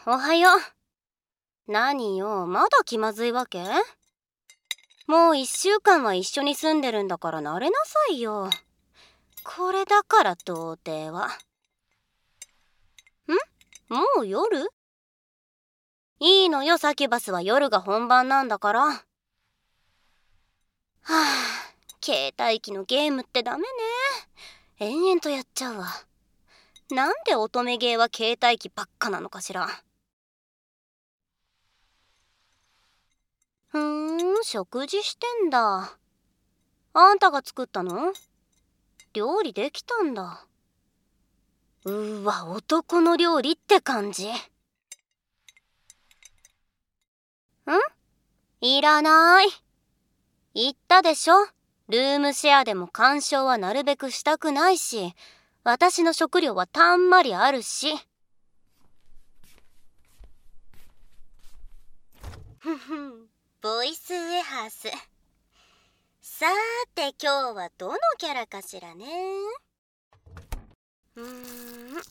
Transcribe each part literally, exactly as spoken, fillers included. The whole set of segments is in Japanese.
おはよう。何よ、まだ気まずいわけ？もう一週間は一緒に住んでるんだから慣れなさいよ。これだから童貞は。ん？もう夜？いいのよ、サキュバスは夜が本番なんだから。はあ、携帯機のゲームってダメね。延々とやっちゃうわ。なんで乙女ゲーは携帯機ばっかなのかしら。ふーん、食事してんだ。あんたが作ったの？料理できたんだ。うーわ、男の料理って感じ。ん？いらない。言ったでしょ。ルームシェアでも干渉はなるべくしたくないし、私の食料はたんまりあるし。ふふん、ボイスウェハース。さーて今日はどのキャラかしらね。うーん。まあ、つくよみ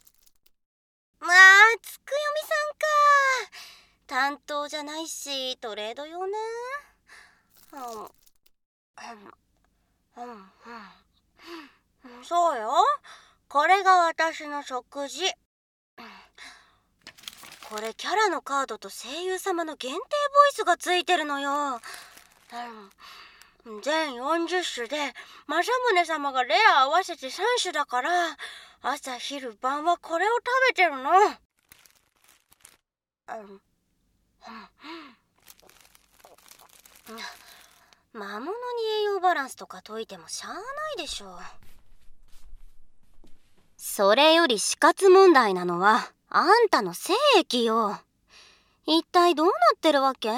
さんか。担当じゃないしトレードよね。うんうんうんうん、そうよ。これが私の食事。これキャラのカードと声優様の限定ボイスがついてるのよ。うん、全よんじゅっ種で政宗様がレア合わせてさん種だから、朝昼晩はこれを食べてるの。うんうん、魔物に栄養バランスとか解いてもしゃあないでしょ。それより死活問題なのはあんたの精液よ。一体どうなってるわけ？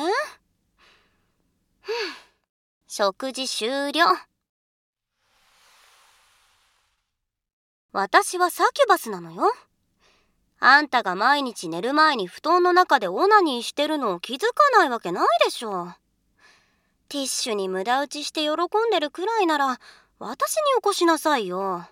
食事終了。私はサキュバスなのよ。あんたが毎日寝る前に布団の中でオナニーしてるのを気づかないわけないでしょ。ティッシュに無駄打ちして喜んでるくらいなら私に起こしなさいよ。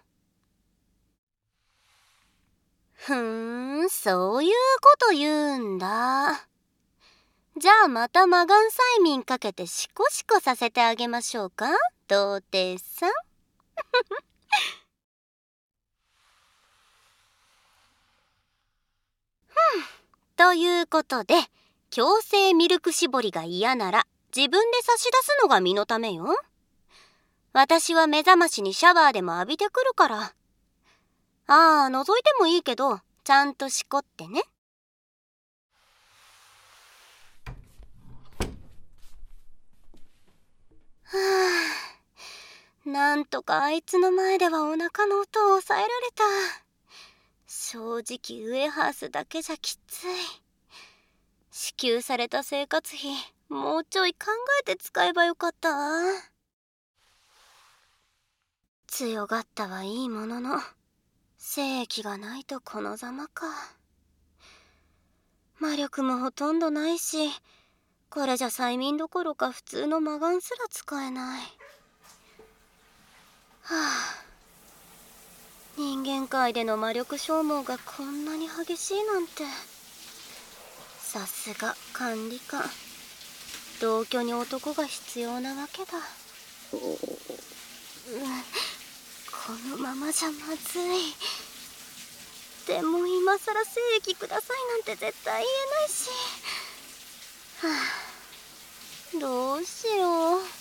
ふーん、そういうこと言うんだ。じゃあまた魔眼催眠かけてシコシコさせてあげましょうか、童貞さん。ということで、強制ミルク絞りが嫌なら自分で差し出すのが身のためよ。私は目覚ましにシャワーでも浴びてくるから。ああ、覗いてもいいけどちゃんとしこってね。はあ、なんとかあいつの前ではお腹の音を抑えられた。正直ウエハースだけじゃきつい。支給された生活費もうちょい考えて使えばよかったわ。強がったはいいものの精液がないとこのざまか。魔力もほとんどないし、これじゃ催眠どころか普通の魔眼すら使えない。はあ、人間界での魔力消耗がこんなに激しいなんて。さすが管理官、同居に男が必要なわけだ。うん、このままじゃまずい。でも今さら精液くださいなんて絶対言えないし。はあ、どうしよう。